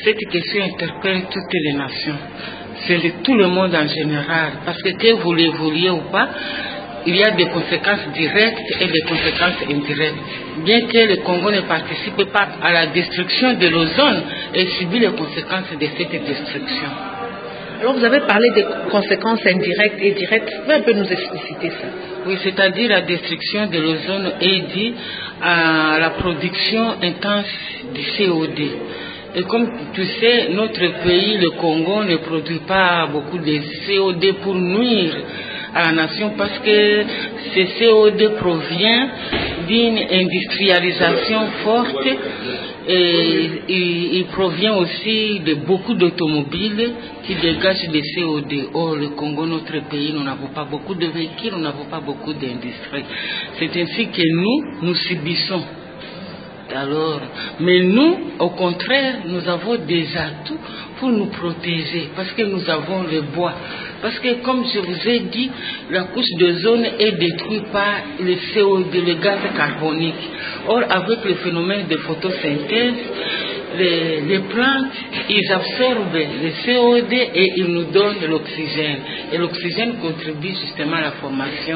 cette question interpelle toutes les nations. C'est tout le monde en général. Parce que vous le vouliez ou pas, il y a des conséquences directes et des conséquences indirectes. Bien que le Congo ne participe pas à la destruction de l'ozone, il subit les conséquences de cette destruction. Alors vous avez parlé des conséquences indirectes et directes. Vous pouvez un peu nous expliciter ça? Oui, c'est-à-dire la destruction de l'ozone est due à la production intense du CO2. Et comme tu sais, notre pays, le Congo, ne produit pas beaucoup de CO2 pour nuire à la nation parce que ce CO2 provient d'une industrialisation forte et il provient aussi de beaucoup d'automobiles qui dégagent des CO2. Or, le Congo, notre pays, nous n'avons pas beaucoup de véhicules, nous n'avons pas beaucoup d'industries. C'est ainsi que nous subissons. Alors, mais nous, au contraire, nous avons des atouts pour nous protéger parce que nous avons le bois. Parce que, comme je vous ai dit, la couche d'ozone est détruite par le CO2, le gaz carbonique. Or, avec le phénomène de photosynthèse, les plantes, ils absorbent le CO2 et ils nous donnent l'oxygène. Et l'oxygène contribue justement à la formation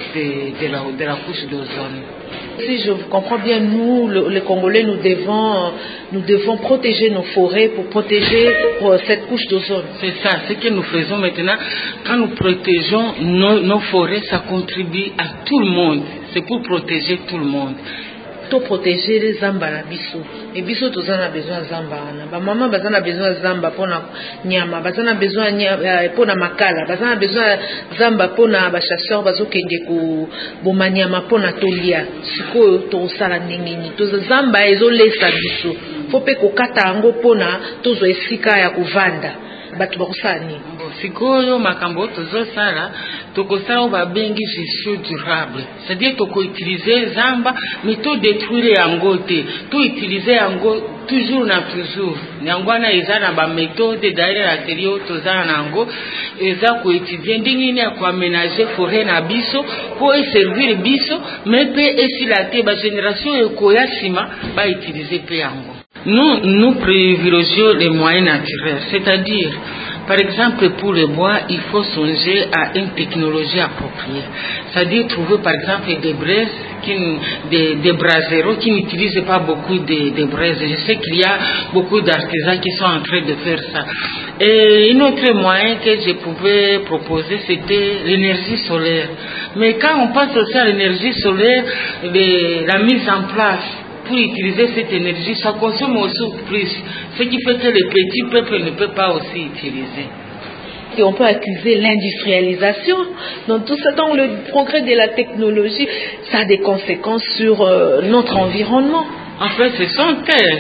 de la couche d'ozone. Si je vous comprends bien, nous, les Congolais, nous devons protéger nos forêts pour protéger cette couche d'ozone. C'est ça, ce que nous faisons maintenant. Quand nous protégeons nos forêts, ça contribue à tout le monde. C'est pour protéger tout le monde. Pour protéger les zamba na biso. Et biso tous on a besoin de zamba. Ba maman bazana besoin de zamba pour na nyama, bazana besoin pour na makala, bazana besoin zamba pour na ba chasseur bazo kenge ko boma nyama pour na tolia. Siko to sala ningini. To zamba ezo lesa biso. Faut pe ko kata ango pona tozo esika ya kuvanda. Batu bakusani. Sikoyo makambo tozo sala tokosala babengi gestion durable. C'est-à-dire toko utiliser zamba mais to détruire yango te. To utiliser yango toujours na toujours. Yango na eza na ba méthode d'ailleurs atelier tozana nango eza ko étudier ndingini ya ko aménager forêt na biso pour servir biso mais pe esilate ba génération ekoya sima ba utiliser pe yango. Nous privilégions les moyens naturels, c'est-à-dire, par exemple, pour le bois, il faut songer à une technologie appropriée. C'est-à-dire trouver, par exemple, des braises, des braseros qui n'utilisent pas beaucoup de braises. Je sais qu'il y a beaucoup d'artisans qui sont en train de faire ça. Et un autre moyen que je pouvais proposer, c'était l'énergie solaire. Mais quand on passe aussi à l'énergie solaire, la mise en place, pour utiliser cette énergie, ça consomme aussi plus. Ce qui fait que les petits peuples ne peuvent pas aussi utiliser. Et on peut accuser l'industrialisation. Donc tout ça, dans le progrès de la technologie, ça a des conséquences sur notre environnement. En fait, ce sont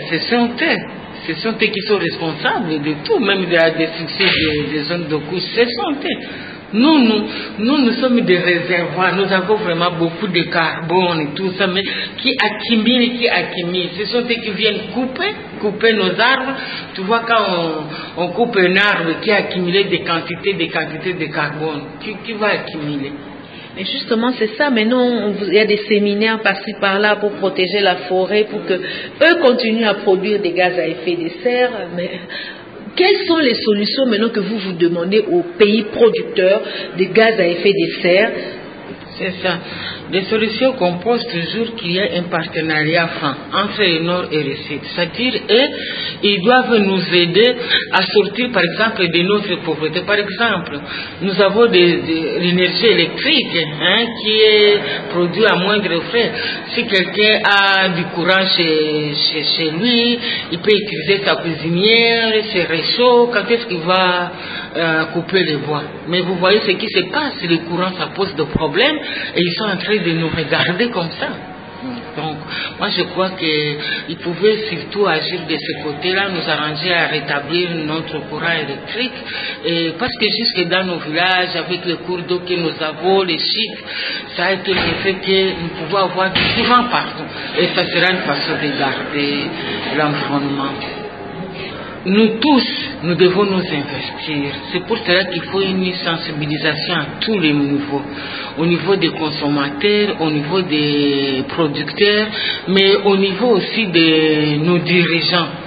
eux qui sont responsables de tout, même de la destruction des zones de couche. Ce sont eux. Nous sommes des réservoirs, nous avons vraiment beaucoup de carbone et tout ça, mais qui accumulent. Ce sont eux qui viennent couper nos arbres. Tu vois, quand on coupe un arbre qui a accumulé des quantités de carbone, qui va accumuler. Mais justement, c'est ça. Maintenant, il y a des séminaires par-ci par-là pour protéger la forêt, pour que eux continuent à produire des gaz à effet de serre. Mais quelles sont les solutions maintenant que vous demandez aux pays producteurs de gaz à effet de serre? C'est ça. Les solutions composent toujours qu'il y a un partenariat franc entre le Nord et le Sud. C'est-à-dire, ils doivent nous aider à sortir, par exemple, de notre pauvreté. Par exemple, nous avons l'énergie électrique qui est produite à moindre frais. Si quelqu'un a du courant chez lui, il peut utiliser sa cuisinière, ses réchauds. Quand est-ce qu'il va couper les bois? Mais vous voyez ce qui se passe. Le courant, ça pose des problèmes et ils sont en train de nous regarder comme ça. Donc, moi je crois qu'ils pouvaient surtout agir de ce côté-là, nous arranger à rétablir notre courant électrique. Et parce que jusque dans nos villages, avec le cours d'eau que nous avons, les chiffres, ça a été le fait que nous pouvons avoir du courant partout. Et ça sera une façon de garder l'environnement. Nous tous, nous devons nous investir. C'est pour cela qu'il faut une sensibilisation à tous les niveaux. Au niveau des consommateurs, au niveau des producteurs, mais au niveau aussi de nos dirigeants.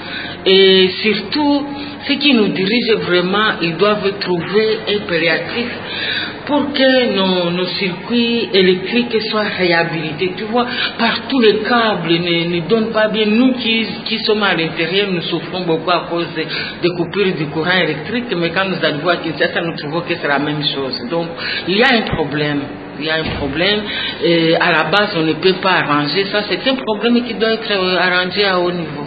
Et surtout, ceux qui nous dirigent vraiment, ils doivent trouver impératif pour que nos circuits électriques soient réhabilités. Tu vois, partout les câbles ne donnent pas bien. Nous qui sommes à l'intérieur, nous souffrons beaucoup à cause des coupures du courant électrique, mais quand nous allons voir Kinshasa, nous trouvons que c'est la même chose. Donc, il y a un problème. Il y a un problème. Et à la base, on ne peut pas arranger ça. C'est un problème qui doit être arrangé à haut niveau.